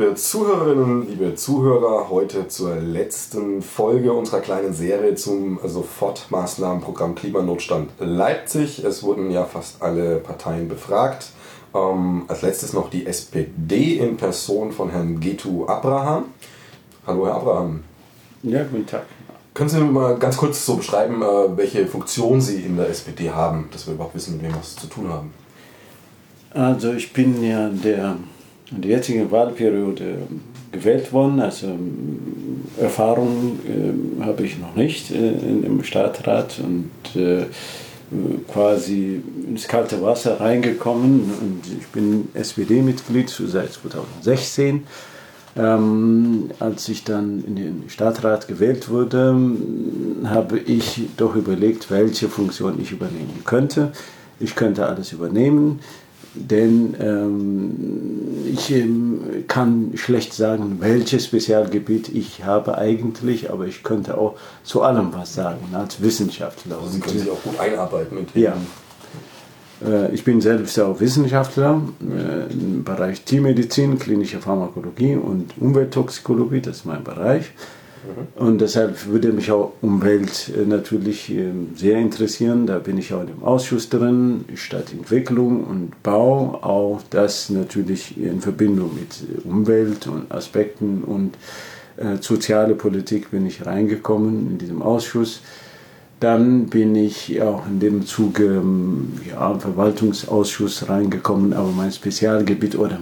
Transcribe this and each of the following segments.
liebe Zuhörerinnen, liebe Zuhörer, heute zur letzten Folge unserer kleinen Serie zum Sofortmaßnahmenprogramm Klimanotstand Leipzig. Es wurden ja fast alle Parteien befragt. Als letztes noch die SPD in Person von Herrn Getu Abraham. Hallo Herr Abraham. Ja, guten Tag. Können Sie mal ganz kurz so beschreiben, welche Funktion Sie in der SPD haben, dass wir überhaupt wissen, mit wem wir es zu tun haben? Also ich bin ja in der jetzigen Wahlperiode gewählt worden, also Erfahrung habe ich noch nicht im Stadtrat und quasi ins kalte Wasser reingekommen und ich bin SPD-Mitglied seit 2016. Als ich dann in den Stadtrat gewählt wurde, habe ich doch überlegt, welche Funktion ich übernehmen könnte. Ich könnte alles übernehmen, denn ich kann schlecht sagen, welches Spezialgebiet ich habe eigentlich, aber ich könnte auch zu allem was sagen, als Wissenschaftler. Also Sie können sich auch gut einarbeiten in Themen. Ja. Ich bin selbst auch Wissenschaftler im Bereich Tiermedizin, klinische Pharmakologie und Umwelttoxikologie, das ist mein Bereich. Und deshalb würde mich auch Umwelt natürlich sehr interessieren. Da bin ich auch im Ausschuss drin, Stadtentwicklung und Bau, auch das natürlich in Verbindung mit Umwelt und Aspekten und soziale Politik bin ich reingekommen in diesem Ausschuss. Dann bin ich auch in dem Zuge im Verwaltungsausschuss reingekommen, aber mein Spezialgebiet oder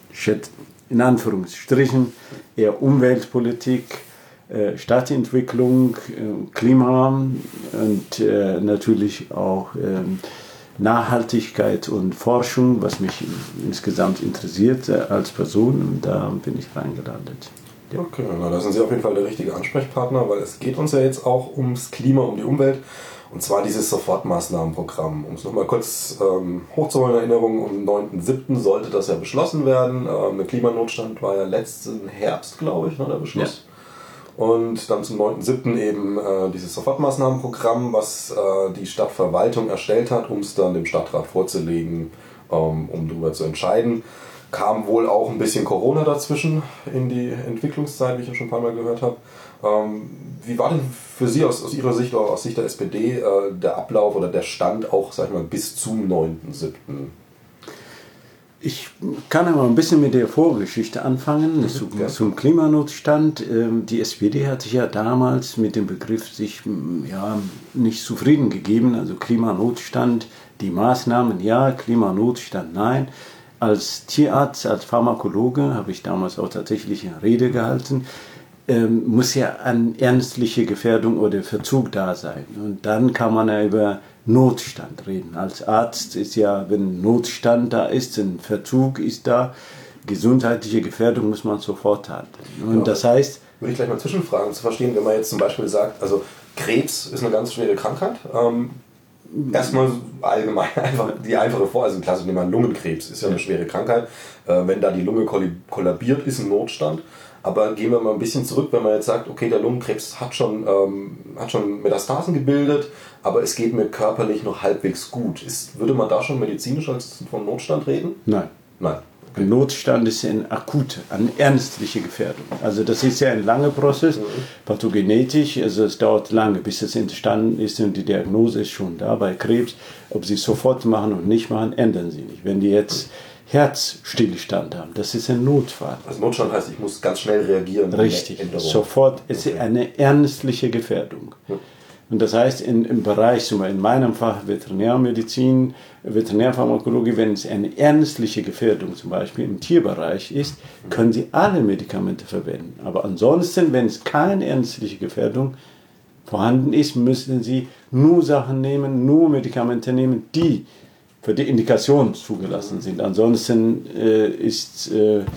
in Anführungsstrichen eher Umweltpolitik, Stadtentwicklung, Klima und natürlich auch Nachhaltigkeit und Forschung, was mich insgesamt interessiert als Person, und da bin ich reingelandet. Ja. Okay, na, da sind Sie auf jeden Fall der richtige Ansprechpartner, weil es geht uns ja jetzt auch ums Klima, um die Umwelt, und zwar dieses Sofortmaßnahmenprogramm. Um es nochmal kurz hochzuholen in Erinnerung, am 9.7. sollte das ja beschlossen werden. Der Klimanotstand war ja letzten Herbst, glaube ich, der Beschluss. Ja. Und dann zum 9.7. eben dieses Sofortmaßnahmenprogramm, was die Stadtverwaltung erstellt hat, um es dann dem Stadtrat vorzulegen, um darüber zu entscheiden. Kam wohl auch ein bisschen Corona dazwischen in die Entwicklungszeit, wie ich ja schon ein paar Mal gehört habe. Wie war denn für Sie aus Ihrer Sicht oder aus Sicht der SPD der Ablauf oder der Stand auch, sag ich mal, bis zum 9.7.? Ich kann aber ein bisschen mit der Vorgeschichte anfangen, zum Klimanotstand. Die SPD hat sich ja damals mit dem Begriff sich nicht zufrieden gegeben, also Klimanotstand, die Maßnahmen ja, Klimanotstand nein. Als Tierarzt, als Pharmakologe habe ich damals auch tatsächlich eine Rede gehalten, muss ja eine ernstliche Gefährdung oder Verzug da sein. Und dann kann man ja über Notstand reden. Als Arzt ist ja, wenn Notstand da ist, ein Verzug ist da, gesundheitliche Gefährdung muss man sofort handeln. Und das heißt... Würde ich gleich mal zwischenfragen, um zu verstehen, wenn man jetzt zum Beispiel sagt, also Krebs ist eine ganz schwere Krankheit. Erstmal allgemein einfach die einfache also klassisch nehmen wir Lungenkrebs, ist ja eine schwere Krankheit. Wenn da die Lunge kollabiert, ist ein Notstand. Aber gehen wir mal ein bisschen zurück, wenn man jetzt sagt, okay, der Lungenkrebs hat schon Metastasen gebildet, aber es geht mir körperlich noch halbwegs gut. Würde man da schon medizinisch als von Notstand reden? Nein. Nein. Okay. Notstand ist eine ernstliche Gefährdung. Also das ist ja ein langer Prozess, pathogenetisch, also es dauert lange, bis es entstanden ist und die Diagnose ist schon da bei Krebs. Ob sie es sofort machen und nicht machen, ändern sie nicht. Wenn die jetzt Herzstillstand haben, das ist ein Notfall. Also Notstand heißt, ich muss ganz schnell reagieren. Richtig, sofort ist eine ernstliche Gefährdung. Und das heißt, im Bereich, zum Beispiel in meinem Fach Veterinärmedizin, Veterinärpharmakologie, wenn es eine ernstliche Gefährdung zum Beispiel im Tierbereich ist, können Sie alle Medikamente verwenden. Aber ansonsten, wenn es keine ernstliche Gefährdung vorhanden ist, müssen Sie nur Sachen nehmen, nur Medikamente nehmen, die für die Indikation zugelassen sind. Ansonsten ist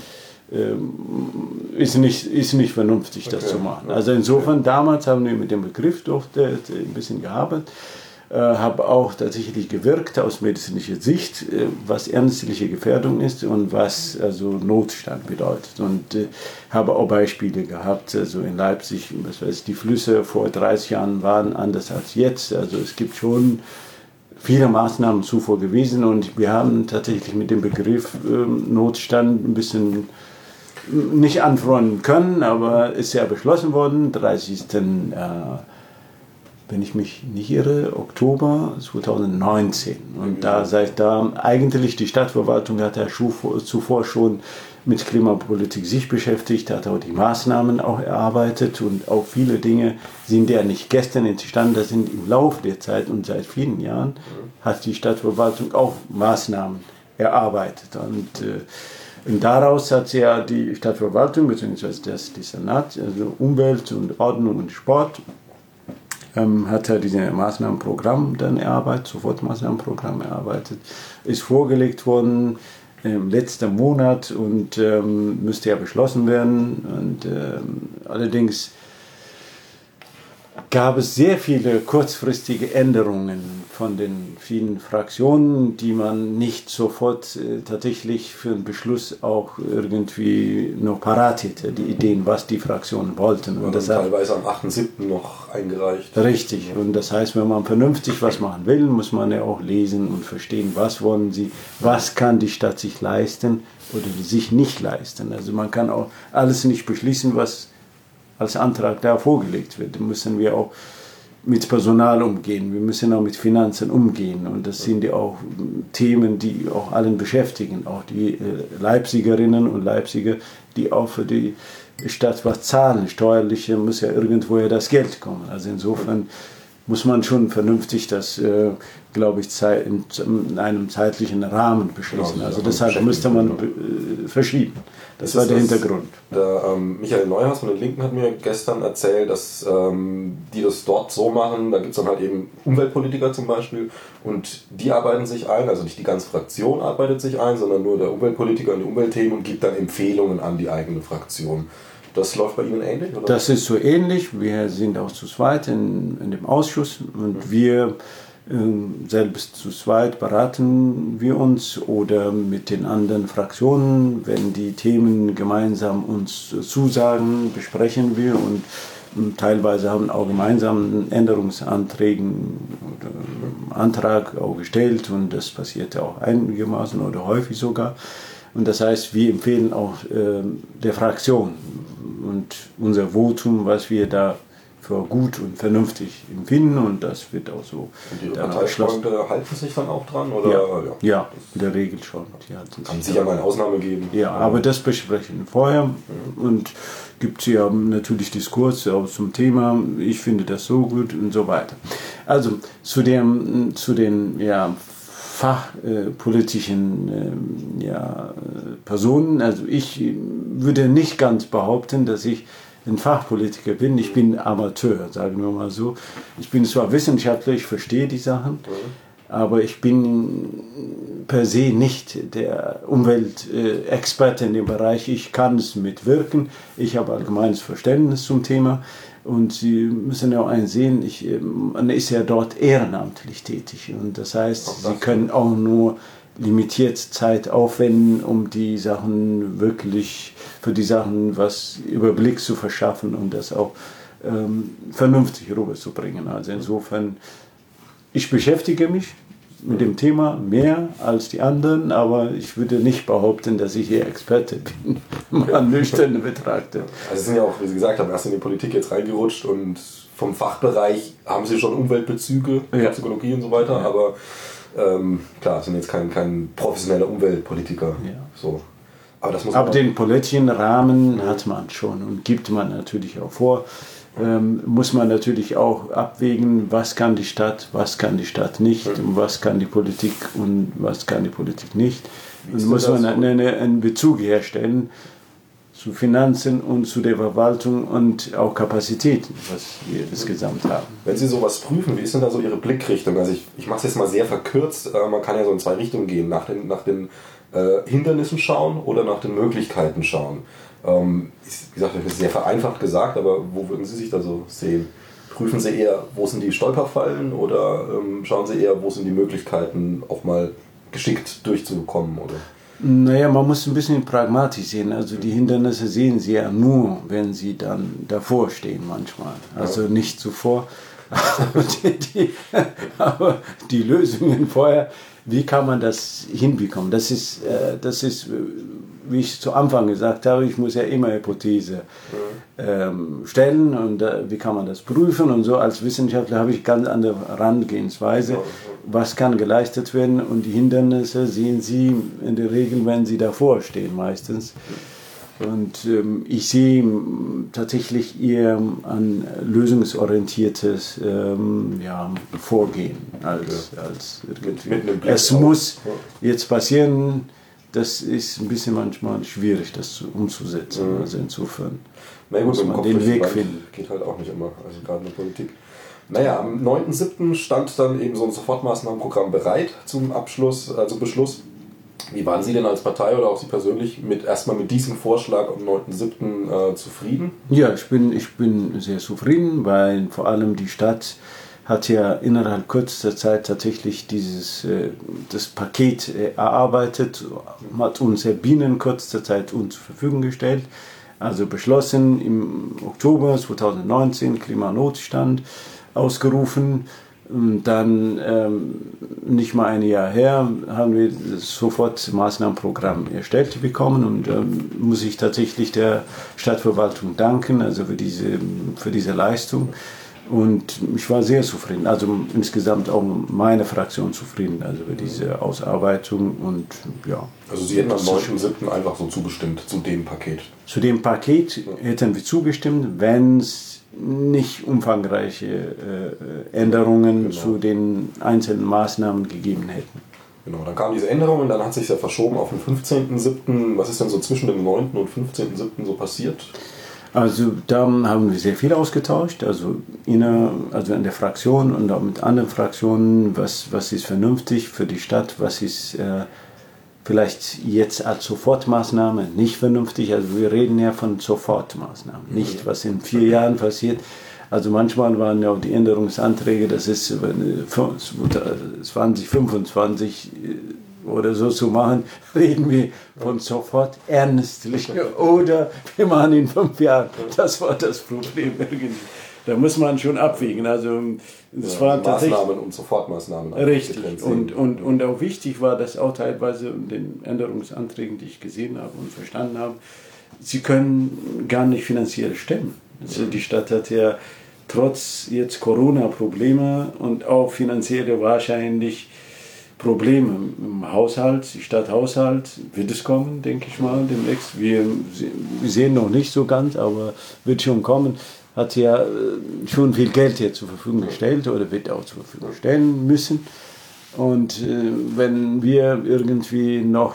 nicht vernünftig, das zu machen. Also insofern, damals haben wir mit dem Begriff ein bisschen gearbeitet, habe auch tatsächlich gewirkt aus medizinischer Sicht, was ernstliche Gefährdung ist und was also Notstand bedeutet. Und habe auch Beispiele gehabt, also in Leipzig, was weiß ich, die Flüsse vor 30 Jahren waren anders als jetzt. Also es gibt schon viele Maßnahmen zuvor gewesen und wir haben tatsächlich mit dem Begriff Notstand ein bisschen nicht anfreunden können, aber ist ja beschlossen worden, 30. Wenn ich mich nicht irre, Oktober 2019. Und da seit da eigentlich die Stadtverwaltung hat ja zuvor schon mit Klimapolitik sich beschäftigt, hat auch die Maßnahmen auch erarbeitet und auch viele Dinge sind ja nicht gestern entstanden, das sind im Laufe der Zeit und seit vielen Jahren hat die Stadtverwaltung auch Maßnahmen erarbeitet. Und daraus hat ja die Stadtverwaltung bzw. die Senat, also Umwelt und Ordnung und Sport, hat er dieses Maßnahmenprogramm dann erarbeitet, Sofortmaßnahmenprogramm erarbeitet, ist vorgelegt worden im letzten Monat und müsste ja beschlossen werden. Und allerdings gab es sehr viele kurzfristige Änderungen von den vielen Fraktionen, die man nicht sofort tatsächlich für einen Beschluss auch irgendwie noch parat hätte, die Ideen, was die Fraktionen wollten. Und das teilweise am 8.7. noch eingereicht. Richtig. Und das heißt, wenn man vernünftig was machen will, muss man ja auch lesen und verstehen, was wollen sie, was kann die Stadt sich leisten oder sich nicht leisten. Also man kann auch alles nicht beschließen, was als Antrag da vorgelegt wird. Da müssen wir auch mit Personal umgehen, wir müssen auch mit Finanzen umgehen und das sind ja auch Themen, die auch allen beschäftigen, auch die Leipzigerinnen und Leipziger, die auch für die Stadt was zahlen. Steuerliche muss ja irgendwo ja das Geld kommen. Also insofern muss man schon vernünftig das, glaube ich, in einem zeitlichen Rahmen beschließen. Genau, also deshalb müsste man verschieben. Das war der Hintergrund. Der Michael Neuhaus von den Linken hat mir gestern erzählt, dass die das dort so machen, da gibt es dann halt eben Umweltpolitiker zum Beispiel und die arbeiten sich ein, also nicht die ganze Fraktion arbeitet sich ein, sondern nur der Umweltpolitiker in die Umweltthemen und gibt dann Empfehlungen an die eigene Fraktion. Das läuft bei Ihnen ähnlich? Oder? Das ist so ähnlich. Wir sind auch zu zweit in dem Ausschuss und wir selbst zu zweit beraten wir uns oder mit den anderen Fraktionen, wenn die Themen gemeinsam uns zusagen, besprechen wir und teilweise haben auch gemeinsam Änderungsanträgen oder Antrag auch gestellt und das passiert auch einigermaßen oder häufig sogar. Und das heißt, wir empfehlen auch der Fraktion und unser Votum, was wir da für gut und vernünftig empfinden und das wird auch so. Und Ihre Parteifreunde halten sich dann auch dran? Oder? Ja, in der Regel schon. Kann sicher mal eine Ausnahme geben. Ja, aber das besprechen wir vorher und gibt es ja natürlich Diskurse auch zum Thema, ich finde das so gut und so weiter. Also zu den fachpolitischen Personen, also ich würde nicht ganz behaupten, dass ich ein Fachpolitiker bin, ich bin Amateur, sagen wir mal so. Ich bin zwar Wissenschaftler, ich verstehe die Sachen, aber ich bin per se nicht der Umweltexperte in dem Bereich. Ich kann es mitwirken, ich habe allgemeines Verständnis zum Thema und Sie müssen ja auch einsehen, man ist ja dort ehrenamtlich tätig und das heißt, Sie können auch nur limitiert Zeit aufwenden, um die Sachen wirklich, für die Sachen was Überblick zu verschaffen und das auch vernünftig rüberzubringen. Also insofern, ich beschäftige mich mit dem Thema mehr als die anderen, aber ich würde nicht behaupten, dass ich hier Experte bin, mal nüchtern betrachte. Also Sie sind ja auch, wie Sie gesagt haben, erst in die Politik jetzt reingerutscht und vom Fachbereich haben Sie schon Umweltbezüge, Psychologie und so weiter, aber klar, sind jetzt kein professioneller Umweltpolitiker. Ja. So. Aber den politischen Rahmen hat man schon und gibt man natürlich auch vor. Muss man natürlich auch abwägen, was kann die Stadt nicht und was kann die Politik und was kann die Politik nicht. Und muss man einen Bezug herstellen zu Finanzen und zu der Verwaltung und auch Kapazitäten, was wir insgesamt haben. Wenn Sie sowas prüfen, wie ist denn da so Ihre Blickrichtung? Also ich mache es jetzt mal sehr verkürzt, man kann ja so in zwei Richtungen gehen, nach den Hindernissen schauen oder nach den Möglichkeiten schauen. Wie gesagt, das ist sehr vereinfacht gesagt, aber wo würden Sie sich da so sehen? Prüfen Sie eher, wo sind die Stolperfallen oder schauen Sie eher, wo sind die Möglichkeiten, auch mal geschickt durchzukommen? Oder? Naja, man muss ein bisschen pragmatisch sehen. Also die Hindernisse sehen Sie ja nur, wenn Sie dann davor stehen manchmal. Also nicht zuvor. Aber die Lösungen vorher, wie kann man das hinbekommen? Das ist, wie ich zu Anfang gesagt habe, ich muss ja immer Hypothese stellen und wie kann man das prüfen und so. Als Wissenschaftler habe ich ganz andere Herangehensweise. Was kann geleistet werden und die Hindernisse sehen Sie in der Regel, wenn Sie davor stehen meistens. Und ich sehe tatsächlich eher ein lösungsorientiertes Vorgehen als irgendwie. Es muss jetzt passieren, das ist ein bisschen manchmal schwierig, das umzusetzen. Also insofern muss man den Weg finden. Geht halt auch nicht immer, also gerade in der Politik. Naja, am 9.7. stand dann eben so ein Sofortmaßnahmenprogramm bereit zum Beschluss. Wie waren Sie denn als Partei oder auch Sie persönlich erstmal mit diesem Vorschlag am 9.7. Zufrieden? Ja, ich bin sehr zufrieden, weil vor allem die Stadt hat ja innerhalb kürzester Zeit tatsächlich das Paket erarbeitet, hat uns binnen kürzester Zeit zur Verfügung gestellt. Also beschlossen im Oktober 2019, Klimanotstand ausgerufen. Und dann, nicht mal ein Jahr her, haben wir sofort das Maßnahmenprogramm erstellt bekommen und muss ich tatsächlich der Stadtverwaltung danken, also für diese Leistung. Und ich war sehr zufrieden, also insgesamt auch meine Fraktion zufrieden, also für diese Ausarbeitung und ja. Also Sie hätten am 9.7. einfach so zugestimmt zu dem Paket? Zu dem Paket hätten wir zugestimmt, wenn es nicht umfangreiche Änderungen zu den einzelnen Maßnahmen gegeben hätten. Genau, dann kam diese Änderung und dann hat sich ja verschoben auf den 15.7. Was ist denn so zwischen dem 9. und 15.7. so passiert? Also da haben wir sehr viel ausgetauscht, also in der Fraktion und auch mit anderen Fraktionen, was ist vernünftig für die Stadt, was ist vielleicht jetzt als Sofortmaßnahme nicht vernünftig. Also wir reden ja von Sofortmaßnahmen, nicht was in 4 Jahren passiert. Also manchmal waren ja auch die Änderungsanträge, das ist 2025 oder so zu machen, reden wir von sofort ernstlich oder wir machen in 5 Jahren. Das war das Problem irgendwie. Da muss man schon abwägen. Also das war Maßnahmen und Sofortmaßnahmen. Richtig. Und auch wichtig war, dass auch teilweise in den Änderungsanträgen, die ich gesehen habe und verstanden habe, sie können gar nicht finanziell stemmen. Also die Stadt hat ja trotz jetzt Corona-Probleme und auch finanzielle wahrscheinlich Probleme im Haushalt, die Stadthaushalt wird es kommen, denke ich mal, demnächst. Wir sehen noch nicht so ganz, aber wird schon kommen. Hat ja schon viel Geld hier zur Verfügung gestellt oder wird auch zur Verfügung stellen müssen. Und wenn wir irgendwie noch,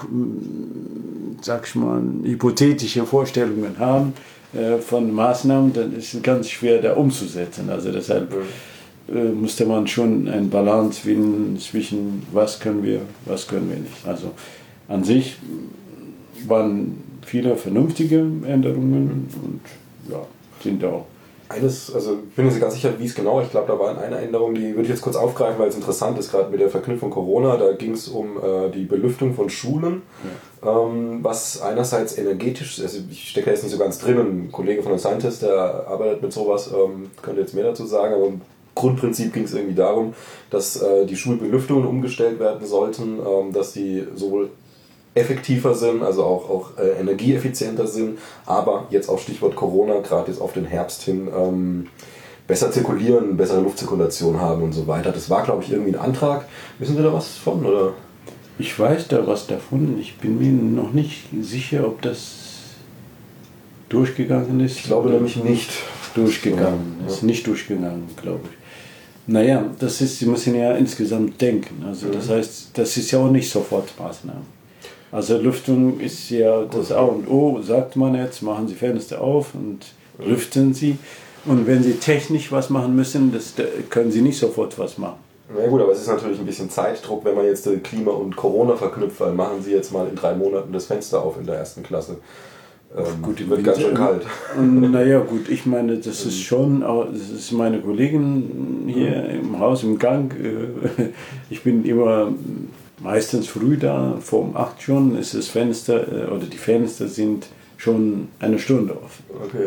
sag ich mal, hypothetische Vorstellungen haben von Maßnahmen, dann ist es ganz schwer, da umzusetzen. Also deshalb musste man schon eine Balance finden zwischen was können wir nicht. Also an sich waren viele vernünftige Änderungen und ja, sind auch. Also ich bin mir nicht ganz sicher, wie es genau, ich glaube, da war eine Änderung, die würde ich jetzt kurz aufgreifen, weil es interessant ist, gerade mit der Verknüpfung Corona, da ging es um die Belüftung von Schulen, was einerseits energetisch, also ich stecke jetzt nicht so ganz drin, ein Kollege von der Scientist, der arbeitet mit sowas, könnte jetzt mehr dazu sagen, aber im Grundprinzip ging es irgendwie darum, dass die Schulbelüftungen umgestellt werden sollten, dass die sowohl effektiver sind, also auch energieeffizienter sind, aber jetzt auch Stichwort Corona, gerade jetzt auf den Herbst hin, besser zirkulieren, bessere Luftzirkulation haben und so weiter. Das war, glaube ich, irgendwie ein Antrag. Wissen Sie da was von? Oder? Ich weiß da was davon. Ich bin mir noch nicht sicher, ob das durchgegangen ist. Ich glaube nämlich nicht. Durchgegangen. Ja. Ist nicht durchgegangen, glaube ich. Naja, Sie müssen ja insgesamt denken. Also das heißt, das ist ja auch nicht Sofortmaßnahmen. Also Lüftung ist ja das A und O, sagt man jetzt, machen Sie Fenster auf und lüften Sie. Und wenn Sie technisch was machen müssen, können Sie nicht sofort was machen. Na gut, aber es ist natürlich ein bisschen Zeitdruck, wenn man jetzt Klima und Corona verknüpft, weil machen Sie jetzt mal in 3 Monaten das Fenster auf in der 1. Klasse. Gut, wird ganz schön kalt. Naja gut, ich meine, das ist meine Kollegin hier im Haus im Gang. Ich bin immer meistens früh da, vor 8 schon ist das Fenster, oder die Fenster sind schon 1 Stunde offen. Okay.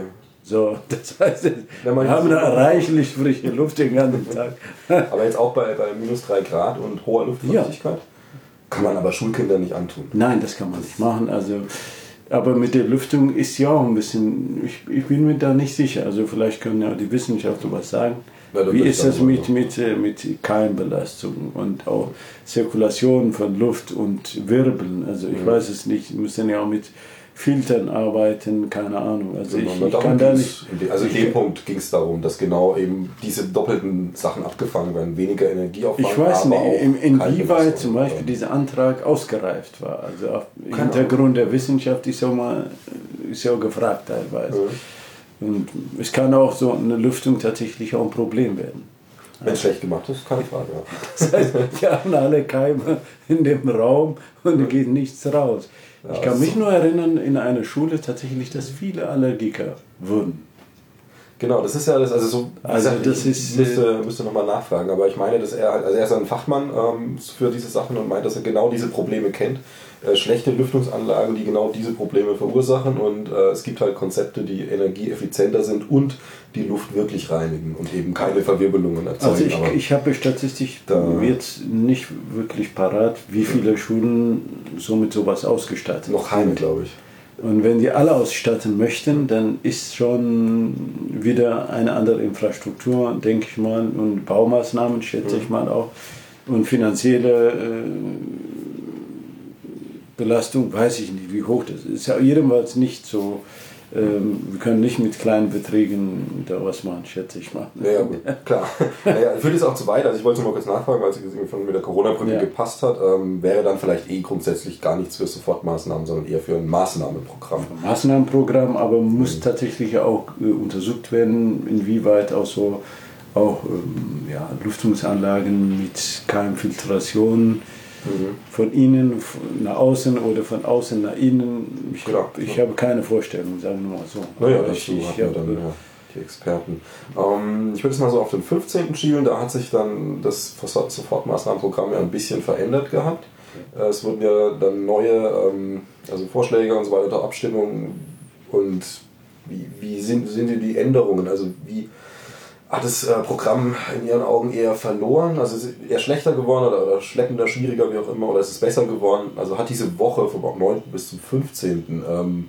So, das heißt, wir haben da reichlich frische Luft den ganzen Tag. Aber jetzt auch bei minus 3 Grad und hoher Luftfeuchtigkeit? Kann man aber Schulkindern nicht antun. Nein, das kann man nicht machen. Also, aber mit der Lüftung ist ja auch ein bisschen, ich bin mir da nicht sicher. Also vielleicht können ja die Wissenschaftler was sagen. Ja, wie ist das mit Keimbelastung und auch Zirkulation von Luft und Wirbeln? Also ich weiß es nicht, wir müssen ja auch mit Filtern arbeiten, keine Ahnung. Also ich kann da nicht. Also in dem Punkt ging es darum, dass genau eben diese doppelten Sachen abgefangen werden, weniger Energieaufwand. Ich weiß nicht, inwieweit zum Beispiel dieser Antrag ausgereift war. Also auf Hintergrund der Wissenschaft ist ja gefragt teilweise. Und es kann auch so eine Lüftung tatsächlich auch ein Problem werden. Wenn es schlecht gemacht ist, keine Frage. Ja. Das heißt, wir haben alle Keime in dem Raum und da geht nichts raus. Ja, ich kann mich nur erinnern, in einer Schule tatsächlich, dass viele Allergiker wurden. Genau, das ist ja das, also das müsste nochmal nachfragen, aber ich meine, dass er ist ein Fachmann für diese Sachen und meint, dass er genau diese Probleme kennt. Schlechte Lüftungsanlagen, die genau diese Probleme verursachen und es gibt halt Konzepte, die energieeffizienter sind und die Luft wirklich reinigen und eben keine Verwirbelungen erzeugen. Also ich habe statistisch jetzt nicht wirklich parat, wie viele Schulen so mit sowas ausgestattet sind. Noch keine, glaube ich. Und wenn die alle ausstatten möchten, dann ist schon wieder eine andere Infrastruktur, denke ich mal, und Baumaßnahmen, schätze ich mal auch, und finanzielle Belastung, weiß ich nicht, wie hoch das ist. Ist ja jedenfalls nicht so, wir können nicht mit kleinen Beträgen da was machen, schätze ich mal. Ja, gut, klar. Naja, führt es auch zu weit. Also ich wollte nur mal kurz nachfragen, weil es mit der Corona-Brücke gepasst hat. Wäre dann vielleicht grundsätzlich gar nichts für Sofortmaßnahmen, sondern eher für ein Maßnahmenprogramm. Ein Maßnahmenprogramm, aber muss tatsächlich auch untersucht werden, inwieweit auch so Lüftungsanlagen mit Keimfiltration von innen nach außen oder von außen nach innen. Ich habe keine Vorstellung, sagen wir mal so. Naja, dazu haben wir dann die Experten. Ich würde jetzt mal so auf den 15. schielen, da hat sich dann das Sofortmaßnahmenprogramm ja ein bisschen verändert gehabt. Es wurden ja dann neue Vorschläge und so weiter unter Abstimmung. Und wie sind die Änderungen? Also wie hat das Programm in Ihren Augen eher verloren? Also ist es eher schlechter geworden oder schleppender, schwieriger, wie auch immer? Oder ist es besser geworden? Also hat diese Woche vom 9. bis zum 15.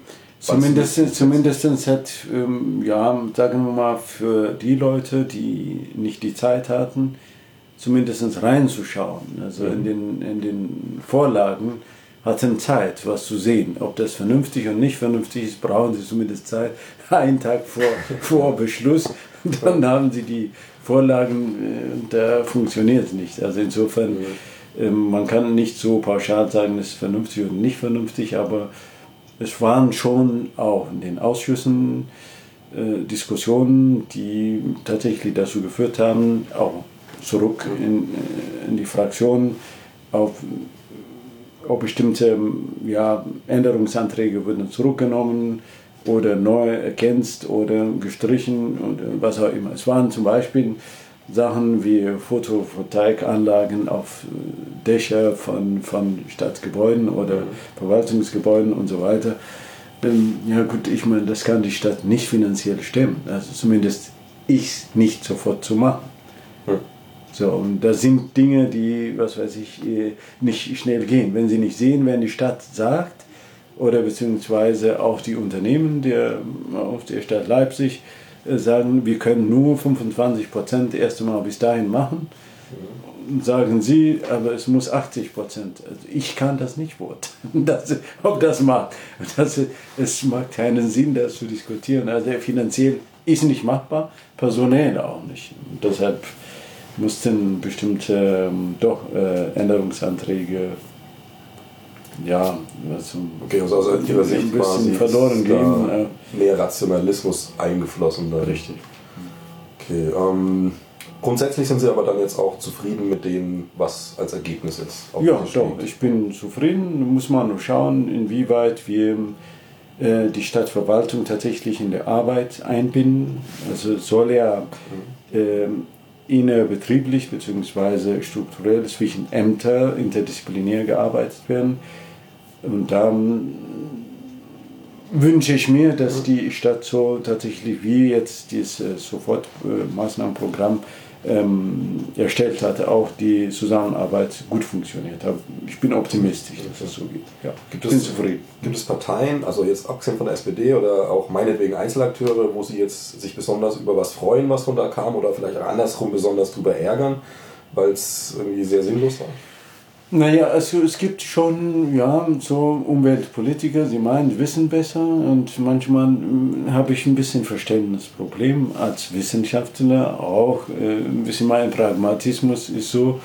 Zumindest hat, sagen wir mal, für die Leute, die nicht die Zeit hatten, zumindest reinzuschauen. Also in den Vorlagen hatten Zeit, was zu sehen. Ob das vernünftig und nicht vernünftig ist, brauchen sie zumindest Zeit. Einen Tag vor Beschluss. Dann haben sie die Vorlagen, da funktioniert es nicht. Also insofern, man kann nicht so pauschal sagen, es ist vernünftig und nicht vernünftig, aber es waren schon auch in den Ausschüssen Diskussionen, die tatsächlich dazu geführt haben, auch zurück in die Fraktionen, auf bestimmte Änderungsanträge wurden zurückgenommen oder neu ergänzt oder gestrichen oder was auch immer. Es waren zum Beispiel Sachen wie Photovoltaikanlagen auf Dächer von Stadtgebäuden oder Verwaltungsgebäuden und so weiter. Ja gut, ich meine, das kann die Stadt nicht finanziell stemmen. Also zumindest nicht sofort zu machen. So, und das sind Dinge, die, nicht schnell gehen. Wenn sie nicht sehen, wenn die Stadt sagt, oder beziehungsweise auch die Unternehmen auf der Stadt Leipzig sagen, wir können nur 25% erst einmal bis dahin machen. Sagen sie, aber es muss 80%. Also ich kann das nicht beurteilen, ob das macht. Es macht keinen Sinn, das zu diskutieren. Also finanziell ist nicht machbar, personell auch nicht. Und deshalb mussten bestimmte Änderungsanträge okay, also aus Ihrer Sicht ein bisschen verloren gehen. Mehr Rationalismus eingeflossen. Richtig. Okay, grundsätzlich sind Sie aber dann jetzt auch zufrieden mit dem, was als Ergebnis jetzt auf Ja, doch, ich bin zufrieden. Muss man nur schauen, inwieweit wir die Stadtverwaltung tatsächlich in der Arbeit einbinden. Also soll ja innerbetrieblich bzw. strukturell zwischen Ämtern interdisziplinär gearbeitet werden. Und da wünsche ich mir, dass die Stadt so tatsächlich wie jetzt dieses Sofortmaßnahmenprogramm erstellt hat, auch die Zusammenarbeit gut funktioniert. Ich bin optimistisch, dass es so geht. Ja, bin zufrieden. Gibt es Parteien, also jetzt abgesehen von der SPD oder auch meinetwegen Einzelakteure, wo Sie jetzt sich besonders über was freuen, was von da kam, oder vielleicht auch andersrum besonders drüber ärgern, weil es irgendwie sehr sinnlos war? Naja, also es gibt schon so Umweltpolitiker, sie meinen, wissen besser, und manchmal habe ich ein bisschen Verständnisproblem als Wissenschaftler auch. Ein bisschen mein Pragmatismus ist so,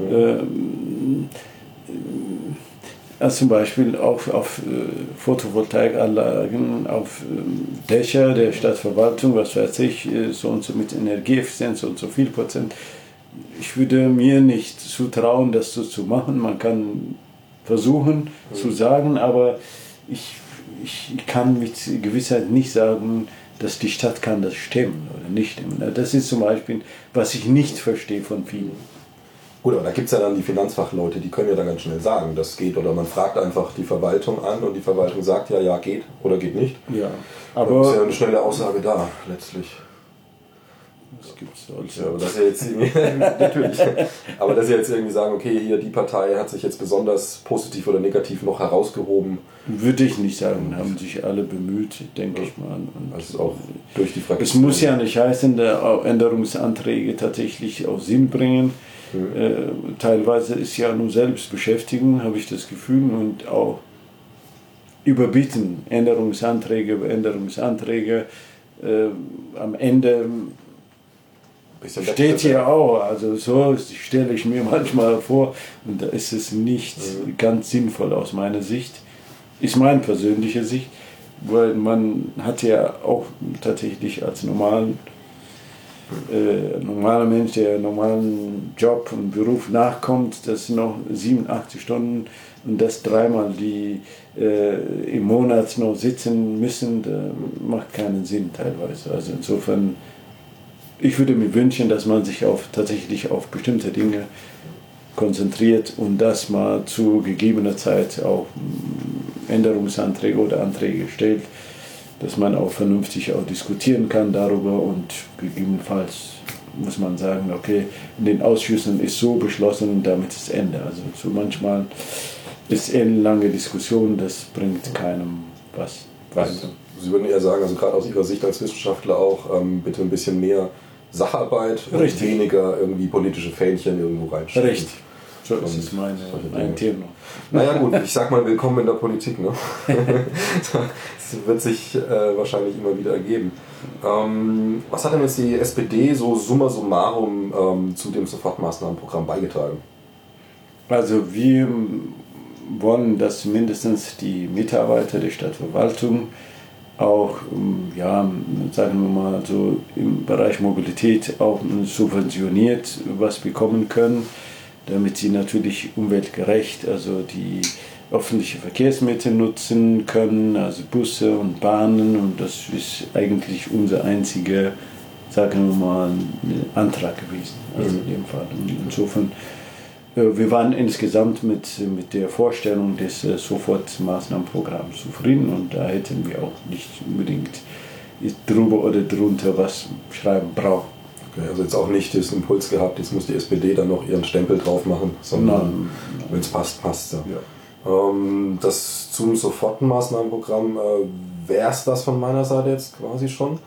als zum Beispiel auch auf Photovoltaikanlagen, auf Dächer der Stadtverwaltung, was weiß ich, so und so mit Energieeffizienz und so viel Prozent. Ich würde mir nicht zutrauen, das so zu machen. Man kann versuchen zu sagen, aber ich kann mit Gewissheit nicht sagen, dass die Stadt kann das stemmen oder nicht stemmen. Das ist zum Beispiel, was ich nicht verstehe von vielen. Gut, aber da gibt es ja dann die Finanzfachleute, die können ja dann ganz schnell sagen, das geht. Oder man fragt einfach die Verwaltung an und die Verwaltung sagt ja, geht oder geht nicht. Ja, aber dann ist ja eine schnelle Aussage da, letztlich. Das gibt's also. Ja, aber dass jetzt natürlich. Aber dass sie jetzt irgendwie sagen, okay, hier die Partei hat sich jetzt besonders positiv oder negativ noch herausgehoben. Würde ich nicht sagen, haben sich alle bemüht, denke ich mal. Und also auch durch die Fraktion. Es muss ja nicht heißen, dass Änderungsanträge tatsächlich auch Sinn bringen. Teilweise ist ja nur Selbstbeschäftigung, habe ich das Gefühl, und auch überbieten Änderungsanträge über Änderungsanträge. Am Ende steht hier auch, also so stelle ich mir manchmal vor, und da ist es nicht ganz sinnvoll aus meiner Sicht, ist meine persönliche Sicht, weil man hat ja auch tatsächlich als normaler Mensch, der einen normalen Job und Beruf nachkommt, das noch 87 Stunden und das dreimal die im Monat noch sitzen müssen, macht keinen Sinn teilweise. Also insofern, ich würde mir wünschen, dass man sich tatsächlich auf bestimmte Dinge konzentriert und dass man zu gegebener Zeit auch Änderungsanträge oder Anträge stellt, dass man auch vernünftig auch diskutieren kann darüber, und gegebenenfalls muss man sagen, okay, in den Ausschüssen ist so beschlossen und damit ist Ende. Also so manchmal ist ellenlange Diskussion, das bringt keinem was weiter. Sie würden eher sagen, also gerade aus Ihrer Sicht als Wissenschaftler auch, bitte ein bisschen mehr Sacharbeit und weniger irgendwie politische Fähnchen irgendwo reinstecken. Richtig. So ist es mein Thema. Naja gut, ich sag mal, willkommen in der Politik. Ne? Das wird sich wahrscheinlich immer wieder ergeben. Was hat denn jetzt die SPD so summa summarum zu dem Sofortmaßnahmenprogramm beigetragen? Also wir wollen, dass mindestens die Mitarbeiter der Stadtverwaltung auch, sagen wir mal so, im Bereich Mobilität auch subventioniert was bekommen können, damit sie natürlich umweltgerecht, also die öffentliche Verkehrsmittel nutzen können, also Busse und Bahnen, und das ist eigentlich unser einziger, sagen wir mal, Antrag gewesen, also in dem Fall. Insofern, wir waren insgesamt mit der Vorstellung des Sofortmaßnahmenprogramms zufrieden, und da hätten wir auch nicht unbedingt drüber oder drunter was schreiben brauchen. Okay, also jetzt auch nicht das Impuls gehabt, jetzt muss die SPD dann noch ihren Stempel drauf machen, sondern wenn es passt, passt es. Ja. Das zum Sofortmaßnahmenprogramm wäre es das von meiner Seite jetzt quasi schon.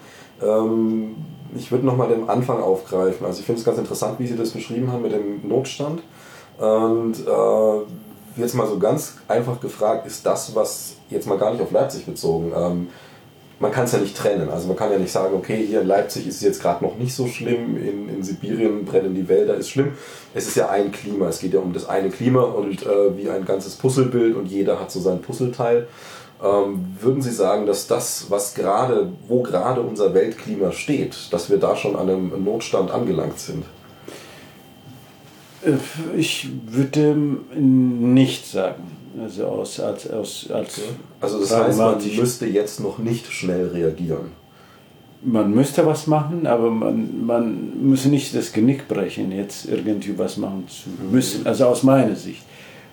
Ich würde nochmal den Anfang aufgreifen. Also ich finde es ganz interessant, wie Sie das beschrieben haben mit dem Notstand. Und jetzt mal so ganz einfach gefragt, ist das, was jetzt mal gar nicht auf Leipzig bezogen, man kann es ja nicht trennen. Also man kann ja nicht sagen, okay, hier in Leipzig ist es jetzt gerade noch nicht so schlimm, in Sibirien brennen die Wälder, ist schlimm. Es ist ja ein Klima, es geht ja um das eine Klima und wie ein ganzes Puzzlebild, und jeder hat so sein Puzzleteil. Würden Sie sagen, dass das, wo gerade unser Weltklima steht, dass wir da schon an einem Notstand angelangt sind? Ich würde nicht sagen. Also das heißt, man müsste jetzt noch nicht schnell reagieren. Man müsste was machen, aber man müsse nicht das Genick brechen, jetzt irgendwie was machen zu müssen. Also aus meiner Sicht.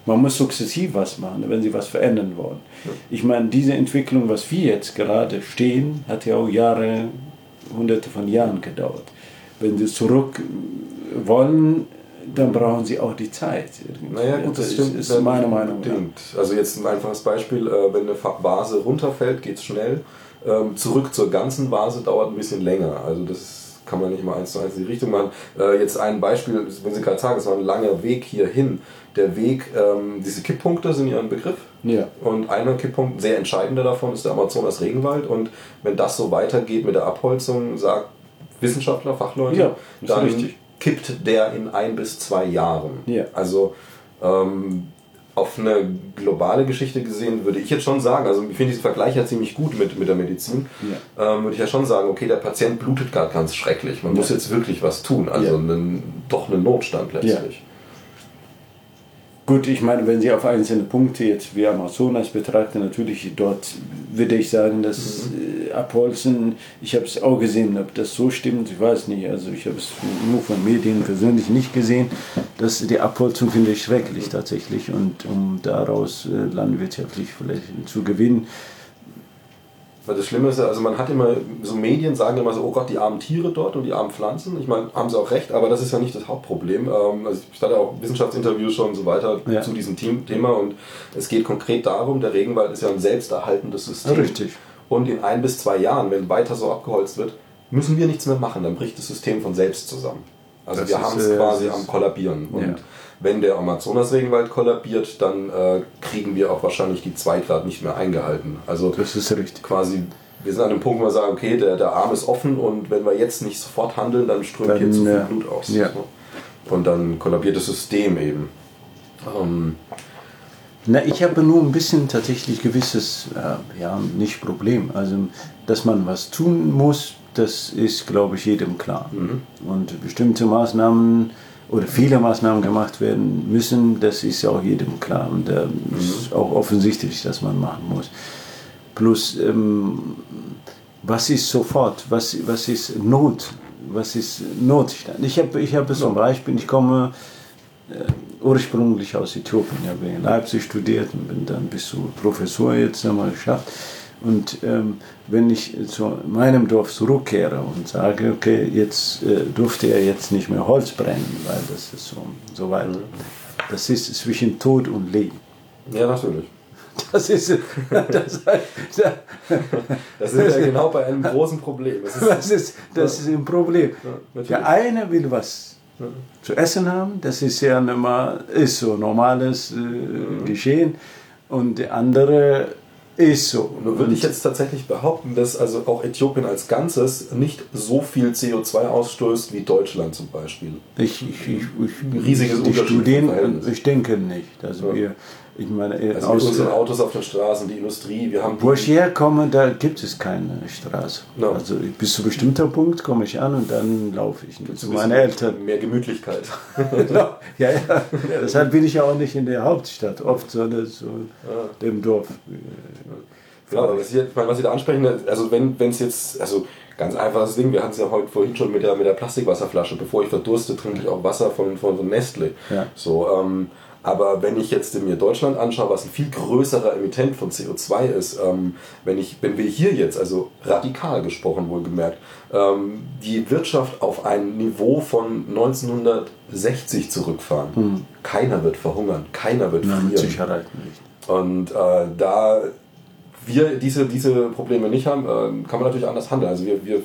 Man muss sukzessiv was machen, wenn sie was verändern wollen. Ich meine, diese Entwicklung, was wir jetzt gerade stehen, hat ja auch Jahre, hunderte von Jahren gedauert. Wenn sie zurück wollen, dann brauchen sie auch die Zeit. Naja, gut, das stimmt. Ist meine Meinung. Also jetzt ein einfaches Beispiel, wenn eine Vase runterfällt, geht es schnell. Zurück zur ganzen Vase dauert ein bisschen länger. Also das kann man nicht mal 1:1 in die Richtung machen. Jetzt ein Beispiel, wenn Sie gerade sagen, es war ein langer Weg hierhin. Der Weg, diese Kipppunkte sind ja ein Begriff. Ja. Und einer Kipppunkt, sehr entscheidender davon, ist der Amazonas-Regenwald. Und wenn das so weitergeht mit der Abholzung, sagt Wissenschaftler, Fachleute, ja, dann richtig. kippt der in 1 bis 2 Jahren. Ja. Also auf eine globale Geschichte gesehen würde ich jetzt schon sagen, also ich finde diesen Vergleich ja ziemlich gut mit der Medizin, würde ich ja schon sagen, okay, der Patient blutet gerade ganz schrecklich, man muss jetzt wirklich was tun, also doch einen Notstand letztlich. Gut, ich meine, wenn Sie auf einzelne Punkte jetzt wie Amazonas betrachten, natürlich dort würde ich sagen, dass Abholzen, ich habe es auch gesehen, ob das so stimmt, ich weiß nicht, also ich habe es nur von Medien persönlich nicht gesehen, dass die Abholzung finde ich schrecklich tatsächlich und um daraus landwirtschaftlich vielleicht zu gewinnen. Weil das Schlimme ist ja, also man hat immer, so Medien sagen immer so, oh Gott, die armen Tiere dort und die armen Pflanzen. Ich meine, haben sie auch recht, aber das ist ja nicht das Hauptproblem. Also ich hatte auch Wissenschaftsinterviews schon und so weiter zu diesem Thema und es geht konkret darum, der Regenwald ist ja ein selbsterhaltendes System. Richtig. Und in 1 bis 2 Jahren, wenn weiter so abgeholzt wird, müssen wir nichts mehr machen, dann bricht das System von selbst zusammen. Also das wir haben es quasi am Kollabieren. Und wenn der Amazonas-Regenwald kollabiert, dann kriegen wir auch wahrscheinlich die 2 Grad nicht mehr eingehalten. Also das ist richtig. Quasi, wir sind an dem Punkt, wo wir sagen, okay, der Arm ist offen und wenn wir jetzt nicht sofort handeln, dann strömt hier zu viel Blut aus. Ja. Und dann kollabiert das System eben. Na, ich habe nur ein bisschen tatsächlich gewisses, nicht Problem. Also, dass man was tun muss, das ist, glaube ich, jedem klar. Und bestimmte Maßnahmen oder viele Maßnahmen gemacht werden müssen, das ist auch jedem klar. Und da ist auch offensichtlich, dass man machen muss. Plus, was ist sofort? Was ist Not? Was ist Notstand? Ich habe zum Beispiel, ich komme ursprünglich aus Äthiopien, ich habe in Leipzig studiert und bin dann bis zu Professor jetzt einmal geschafft. Und wenn ich zu meinem Dorf zurückkehre und sage, okay, jetzt durfte er jetzt nicht mehr Holz brennen, weil das ist so weiter. Das ist zwischen Tod und Leben. Ja, natürlich. Das ist ja genau bei einem großen Problem. Das ist ein Problem. Ja, der eine will was zu essen haben, das ist ja ist so normales Geschehen, und der andere ist so. Nur würde ich jetzt tatsächlich behaupten, dass also auch Äthiopien als Ganzes nicht so viel CO2 ausstößt wie Deutschland zum Beispiel. Riesiges Unterschied. Ich denke nicht. Also ich meine, also mit unseren Autos auf den Straßen, die Industrie, wir haben... Wo ich herkomme, da gibt es keine Straße. No. Also bis zu einem bestimmten Punkt komme ich an und dann laufe ich zu meinen Eltern. Mehr Gemütlichkeit. Ja. Deshalb bin ich ja auch nicht in der Hauptstadt, oft sondern so dem Dorf. Ja, aber was Sie da ansprechen, also wenn es jetzt, also ganz einfaches Ding, wir hatten es ja heute vorhin schon mit der Plastikwasserflasche, bevor ich verdurste, trinke ich auch Wasser von Nestle. Ja. So, aber wenn ich jetzt mir Deutschland anschaue, was ein viel größerer Emittent von CO2 ist, wenn wir hier jetzt, also radikal gesprochen wohlgemerkt, die Wirtschaft auf ein Niveau von 1960 zurückfahren, keiner wird verhungern, keiner wird frieren. Mit Sicherheit nicht. Und da wir diese Probleme nicht haben, kann man natürlich anders handeln. Also wir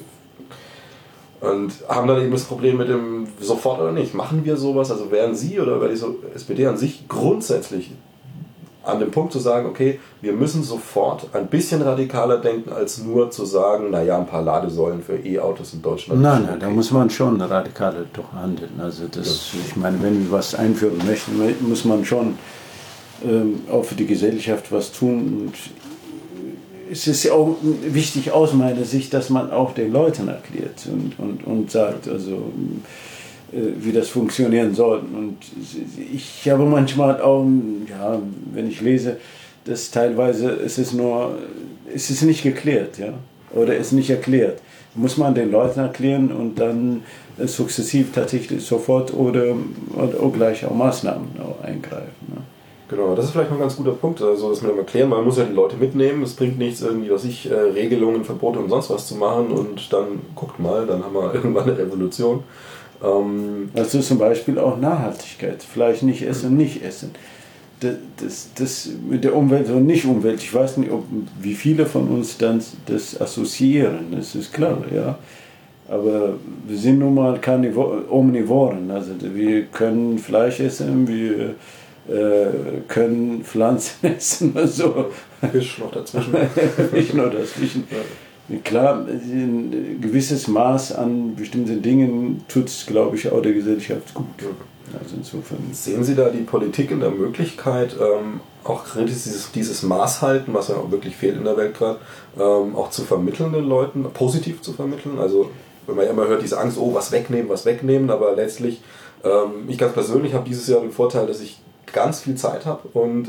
und haben dann eben das Problem mit dem sofort oder nicht. Machen wir sowas? Also wären Sie oder wäre die SPD an sich grundsätzlich an dem Punkt zu sagen, okay, wir müssen sofort ein bisschen radikaler denken, als nur zu sagen, naja, ein paar Ladesäulen für E-Autos in Deutschland. Nein, da muss man schon radikaler doch handeln. Also ich meine, wenn wir was einführen möchten, muss man schon auch für die Gesellschaft was tun. Und es ist ja auch wichtig aus meiner Sicht, dass man auch den Leuten erklärt und sagt, also wie das funktionieren soll. Und ich habe manchmal auch, wenn ich lese, dass teilweise es ist nicht geklärt, ja, oder es ist nicht erklärt. Muss man den Leuten erklären und dann sukzessiv tatsächlich sofort oder auch gleich auch Maßnahmen eingreifen. Ja. Genau, das ist vielleicht noch ein ganz guter Punkt, also das mit dem Erklären, man muss ja die Leute mitnehmen, es bringt nichts irgendwie, Regelungen, Verbote und sonst was zu machen und dann, guckt mal, dann haben wir irgendwann eine Revolution. Also zum Beispiel auch Nachhaltigkeit, Fleisch nicht essen, nicht essen. Das mit der Umwelt und Nicht-Umwelt, ich weiß nicht, wie viele von uns dann das assoziieren, das ist klar, ja. Aber wir sind nun mal Omnivoren, also wir können Fleisch essen, wir können Pflanzen essen, also Fisch noch dazwischen. Fisch noch dazwischen. Ja. Klar, ein gewisses Maß an bestimmten Dingen tut es, glaube ich, auch der Gesellschaft gut. Also insofern. Sehen Sie da die Politik in der Möglichkeit, auch dieses Maß halten, was ja auch wirklich fehlt in der Welt gerade, auch zu vermitteln den Leuten, positiv zu vermitteln? Also wenn man ja immer hört, diese Angst, oh, was wegnehmen, aber letztlich, ich ganz persönlich habe dieses Jahr den Vorteil, dass ich ganz viel Zeit habe und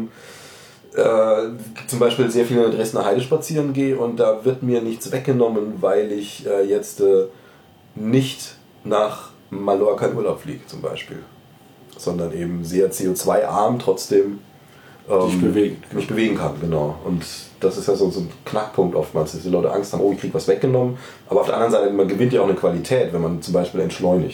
zum Beispiel sehr viel in der Dresdner Heide spazieren gehe und da wird mir nichts weggenommen, weil ich jetzt nicht nach Mallorca in Urlaub fliege zum Beispiel, sondern eben sehr CO2-arm trotzdem mich bewegen kann, genau. Und das ist ja so ein Knackpunkt oftmals, dass die Leute Angst haben, oh, ich kriege was weggenommen, aber auf der anderen Seite, man gewinnt ja auch eine Qualität, wenn man zum Beispiel entschleunigt.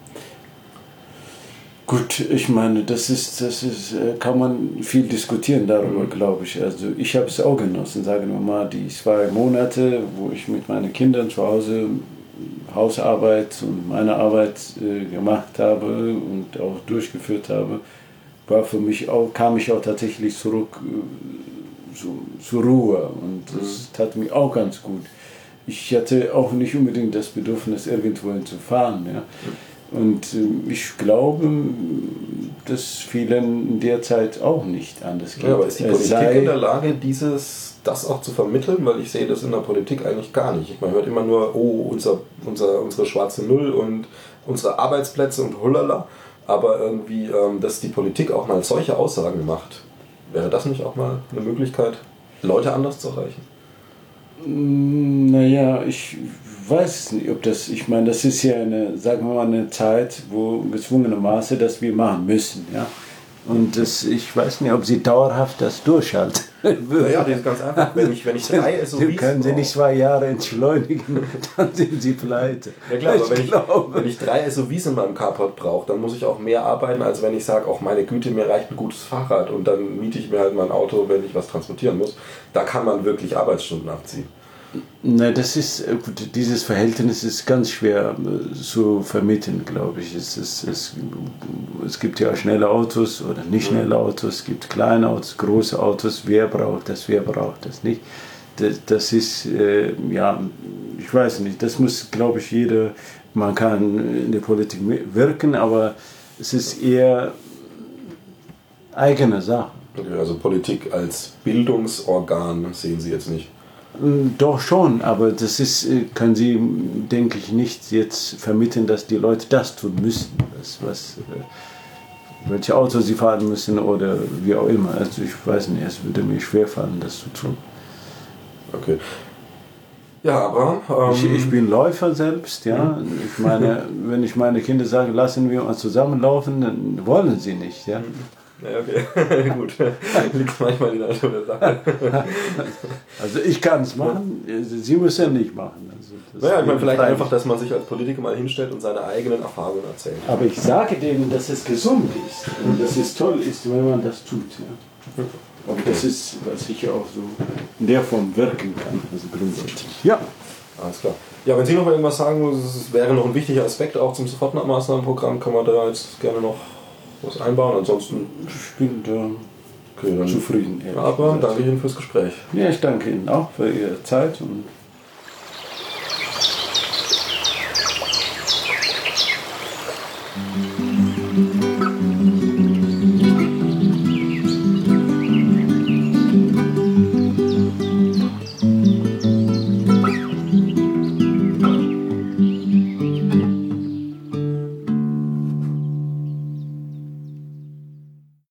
Gut, ich meine, das ist, kann man viel diskutieren darüber, glaube ich. Also ich habe es auch genossen, sagen wir mal, die 2 Monate, wo ich mit meinen Kindern zu Hause Hausarbeit und meine Arbeit gemacht habe und auch durchgeführt habe, war für mich auch, kam ich auch tatsächlich zurück zur Ruhe und das tat mir auch ganz gut. Ich hatte auch nicht unbedingt das Bedürfnis, irgendwohin zu fahren. Ja. Und ich glaube, dass vielen in der Zeit auch nicht anders geht. Ja, aber ist die Politik in der Lage, das auch zu vermitteln? Weil ich sehe das in der Politik eigentlich gar nicht. Man hört immer nur, oh, unsere schwarze Null und unsere Arbeitsplätze und hulala. Aber irgendwie, dass die Politik auch mal solche Aussagen macht, wäre das nicht auch mal eine Möglichkeit, Leute anders zu erreichen? Naja, ich weiß nicht, ob das, ich meine, das ist ja sagen wir mal, eine Zeit, wo gezwungenermaßen das wir machen müssen, ja. Und ich weiß nicht, ob sie dauerhaft das durchhalten. Ja, das ist ganz einfach. Wenn ich 3 SUVs... Können sie nicht 2 Jahre entschleunigen, dann sind sie pleite. Ja klar, aber wenn ich 3 SUVs in meinem Carport brauche, dann muss ich auch mehr arbeiten, als wenn ich sage, auch meine Güte, mir reicht ein gutes Fahrrad und dann miete ich mir halt mein Auto, wenn ich was transportieren muss. Da kann man wirklich Arbeitsstunden abziehen. Nein, das ist, dieses Verhältnis ist ganz schwer zu vermitteln, glaube ich. Es gibt ja schnelle Autos oder nicht schnelle Autos, es gibt kleine Autos, große Autos, wer braucht das nicht. Das ist, ja, ich weiß nicht, das muss, glaube ich, man kann in der Politik wirken, aber es ist eher eigene Sache. Okay, also Politik als Bildungsorgan sehen Sie jetzt nicht? Doch schon, aber das ist, können Sie, denke ich, nicht jetzt vermitteln, dass die Leute das tun müssen, welche Autos sie fahren müssen oder wie auch immer. Also ich weiß nicht, es würde mir schwerfallen, das zu tun. Okay. Ja, aber... Ich bin Läufer selbst, ja. Ich meine, wenn ich meine Kinder sage, lassen wir uns zusammenlaufen, dann wollen sie nicht, ja. Ja, okay, gut. Liegt manchmal in der Natur der Sache. Also ich kann es machen, Sie müssen nicht machen. Also naja, ich meine vielleicht einfach, dass man sich als Politiker mal hinstellt und seine eigenen Erfahrungen erzählt. Aber ich sage denen, dass es gesund ist und dass es toll ist, wenn man das tut. Ja. Und das ist, was ich auch so in der Form wirken kann, also grundsätzlich. Ja. Alles klar. Ja, wenn Sie noch mal irgendwas sagen, es wäre noch ein wichtiger Aspekt auch zum Sofortmaßnahmenprogramm, kann man da jetzt gerne noch was einbauen. Ansonsten ich bin da zufrieden. Aber danke Ihnen fürs Gespräch. Ja, ich danke Ihnen auch für Ihre Zeit und